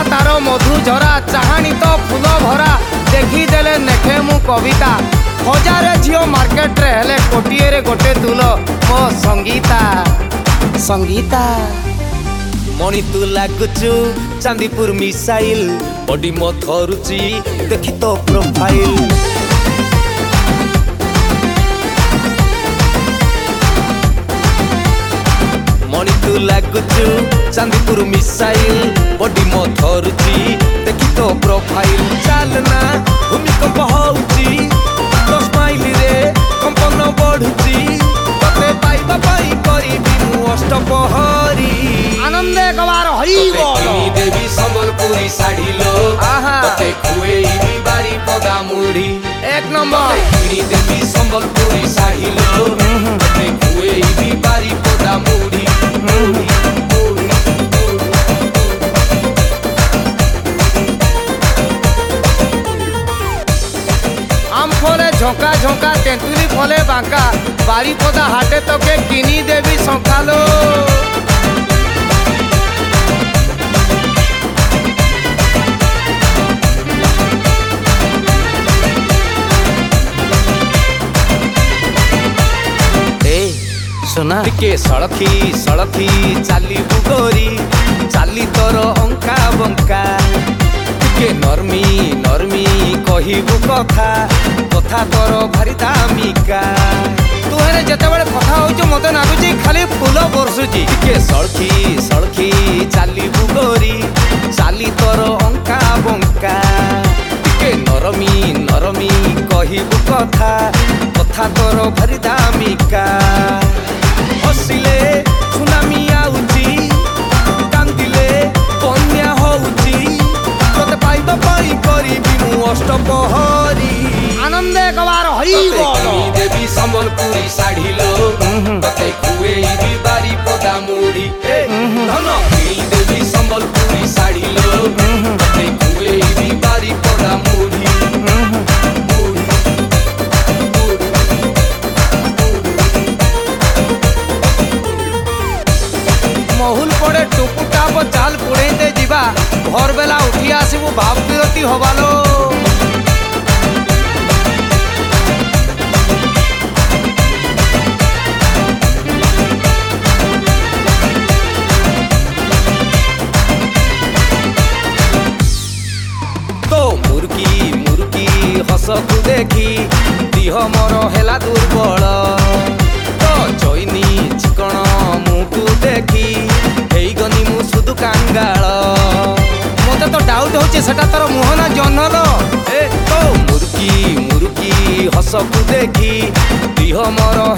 तार मधु झरा चाहानी तो फूल भरा देखीदेले नेखे मु कविता हजारे झील मार्केट रे हेले कोटिए रे गोटे तुल मो संगीता संगीता मणि तू लागुचु चांदीपुर मिसाइल बॉडी मो थरुची देखी तो प्रोफाइल मणि तू लागुचु चांदीपुर मिसाइल बॉडी मो थरुची देखी तो प्रोफाइल चालना भूमिकंप होउची तो स्माइल रे कंपन बढ़ुची तते पाइबा पाई करिबी मु अष्टपहरी आनंदे गवार हई बोलो देवी संबलपुरी साड़ी लो तते खुएबी बारी पदा मुड़ी एक नंबर देवी संबलपुरी साड़ी लो तते खुएबी बारी पदा मुड़ी आम फले झोंका झोंका तेंतुली फले बांका बारीपदा हाटे तो के किनी देवी संखालो सुना टिके सड़खी सड़खी चाली बुगोरी चाली तोर अंका बंका टिके नरमी नरमी कहिबु कथा कथा तोर भारी दामिका तू हेरे जते बळे कथा होजो मते नागुची खाली फूल बरसुची टिके सड़खी सड़खी चाली बुगोरी चाली तोर अंका बंका टिके नरमी नरमी कहिबु कथा कथा तोर भारी दामिका हसिले सुनामी आउची कांदिले बन्या होउची तते पाइबा पाई करिबी मु अष्टपहरी आनंदे गवार हई बोलो देवी संबलपुरी साड़ी लो तते खुएबी बारी पदा मुड़ी धन देवी संबलपुरी साड़ी लो तते खुएबी बारी पदा मुड़ी महुल पड़े टुपु टाप चाल पुड़े दे जीवा भर बेला उठी आसबू भाव विरती हवालो तो मुर्की मुर्की हसकु देखी दिह मोर हेला दुर्बल तो चैनी चिकण मुटु देखी गनी मु सुदु कांगाल मते तो डाउट होचे सेटा तोर मुह ना जन्नलो तो मुर्की मुर्की हसकु देखी दिह मोर